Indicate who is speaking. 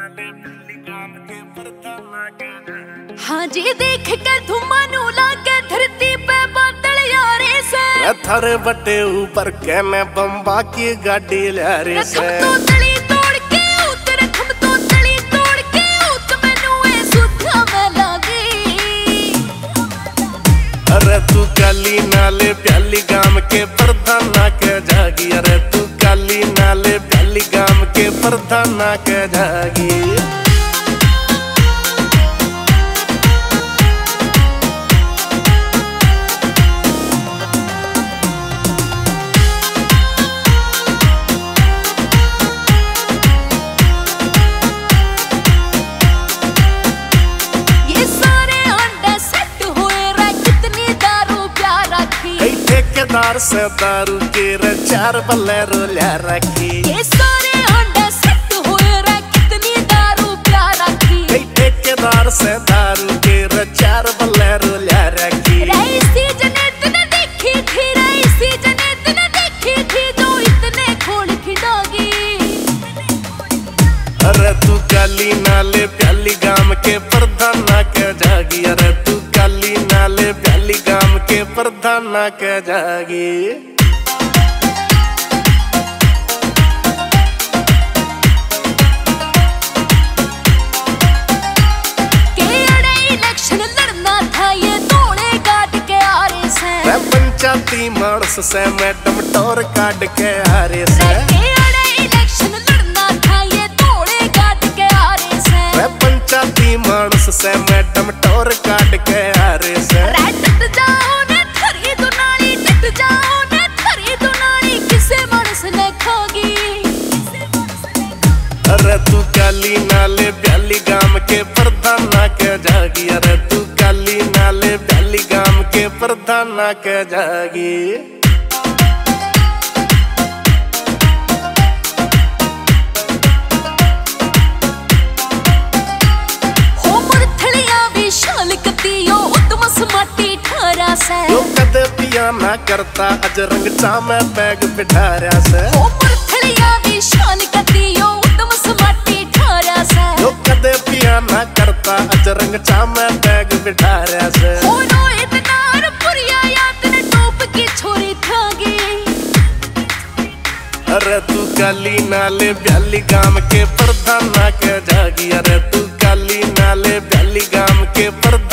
Speaker 1: हाँ जी देख के धुमानू लागे धरती पे बादल यारे से
Speaker 2: थारे बटे ऊपर के मैं बम्बा की गाड़ी लारे से
Speaker 1: तो तली तोड़ के उतर खम तो तली तोड़ के उत मैनू ए सुधा में लागी।
Speaker 2: अरे तू काली नाले प्याली गाम के प्रधाना के जागी। अरे तू काली नाले प्याली गाम के प्रधाना के जागी। ठेकेदार से दारू के रे 4 बलेरो ला रखी।
Speaker 1: ये सारे अंडे सेट हुए रे कितनी दारू प्या रखी।
Speaker 2: ठेकेदार से दारू के रे 4 बलेरो ला रखी।
Speaker 1: रईसी जनेत ने देखी थी रईसी जनेत ने देखी थी जो इतने खोल खिड़ागी।
Speaker 2: अरे तू काली नाले प्याली गाम के प्रधाना के जागी। अरे तू काली नाले प्याली गाम के प्रधाना के जागी।
Speaker 1: इलेक्शन लड़ना था ये तोड़े काट के आ रहे से
Speaker 2: पंचायती मानस से मैडम टोर काट के आ रहे से।
Speaker 1: इलेक्शन लड़ना था ये तोड़े काट के आ रहे से
Speaker 2: पंचायती मानस से मैडम टोर काट के आ रहे से। अरे तू काली नाले प्याली गाम के प्रधाना के जागी। अरे तू काली नाले प्याली गाम के प्रधाना के जागी।
Speaker 1: हो मुरथलिया विशाल कतियो उत्तमस माटी ठारा से
Speaker 2: यो कदे पिया ना करता अजरंग चा में बैग बिठारा से।
Speaker 1: हो मुरथलिया विशाल कतियो
Speaker 2: ना करता अजरंग चा में बैग बिठारा से।
Speaker 1: हो रोहित नार पुरिया याद ने टोप की छोरी थागी।
Speaker 2: अरे तू काली नाले प्याली गाम के प्रधाना के जागी। अरे तू काली नाले प्याली गाम के प्रधाना